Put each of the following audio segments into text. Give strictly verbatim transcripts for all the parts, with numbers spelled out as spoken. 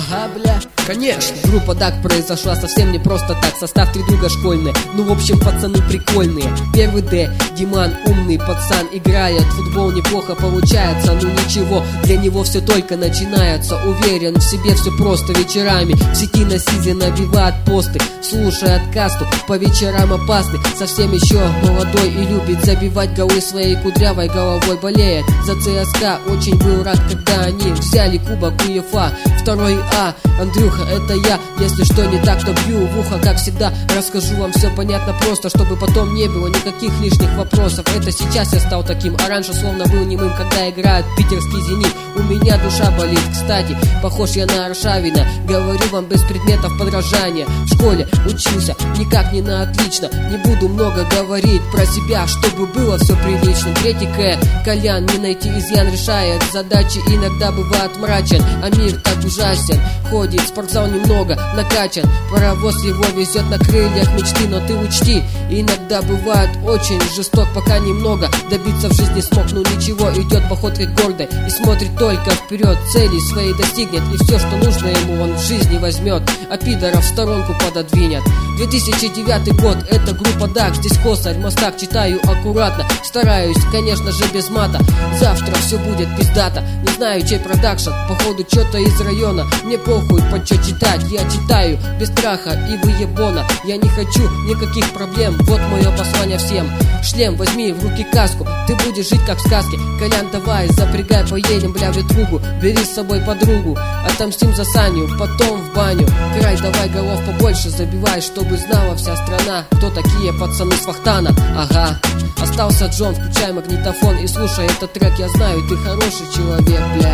Ага, бля. Конечно, группа Даг произошла совсем не просто так. Состав три друга школьные, ну в общем пацаны прикольные. Первый Д, Диман, умный пацан, играет в футбол, неплохо получается. Ну ничего, для него все только начинается. Уверен в себе, все просто вечерами в сети на сизе набивает посты, слушает касту, по вечерам опасный. Совсем еще молодой и любит забивать голы своей кудрявой головой. Болеет за ЦСКА, очень был рад, когда они взяли кубок УЕФА. Второй А, Андрюха, это я. Если что не так, то бью в ухо, как всегда. Расскажу вам все понятно просто, чтобы потом не было никаких лишних вопросов. Это сейчас я стал таким, а раньше словно был немым, когда играет питерский «Зенит». У меня душа болит, кстати, похож я на Аршавина. Говорю вам без предметов подражания. В школе учился никак не на отлично. Не буду много говорить про себя, чтобы было все прилично. Третий К, Колян, не найти изъян, решает задачи, иногда бывает мрачен. А мир так ужасен, ходит, спортзал немного накачан. Паровоз его везет на крыльях мечты, но ты учти, иногда бывает очень жесток, пока немного добиться в жизни смог. Ну ничего, идет походкой гордой и смотрит только вперед, цели свои достигнет, и все, что нужно ему, он в жизни возьмет, а пидоров в сторонку пододвинет. две тысячи девятый год, это группа Даг, здесь косарь, мостак, читаю аккуратно, стараюсь, конечно же, без мата. Завтра все будет пиздато, не знаю, чей продакшн, походу что-то из района. Мне похуй, под что читать, я читаю без страха и выебона. Я не хочу никаких проблем, вот мое послание всем. Шлем, возьми в руки каску, ты будешь жить как в сказке. Колян, давай, запрягай, поедем, бля, в ветругу. Бери с собой подругу, отомстим за Саню, потом в баню. Край, давай голов побольше забивай, чтобы знала вся страна, кто такие пацаны с Вахтана. Ага, остался Джон, включай магнитофон и слушай этот трек. Я знаю, ты хороший человек, бля.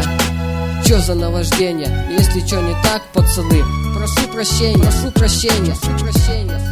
Чё за наваждение? Если чё не так, пацаны, прошу прощения, прошу прощения, прошу прощения.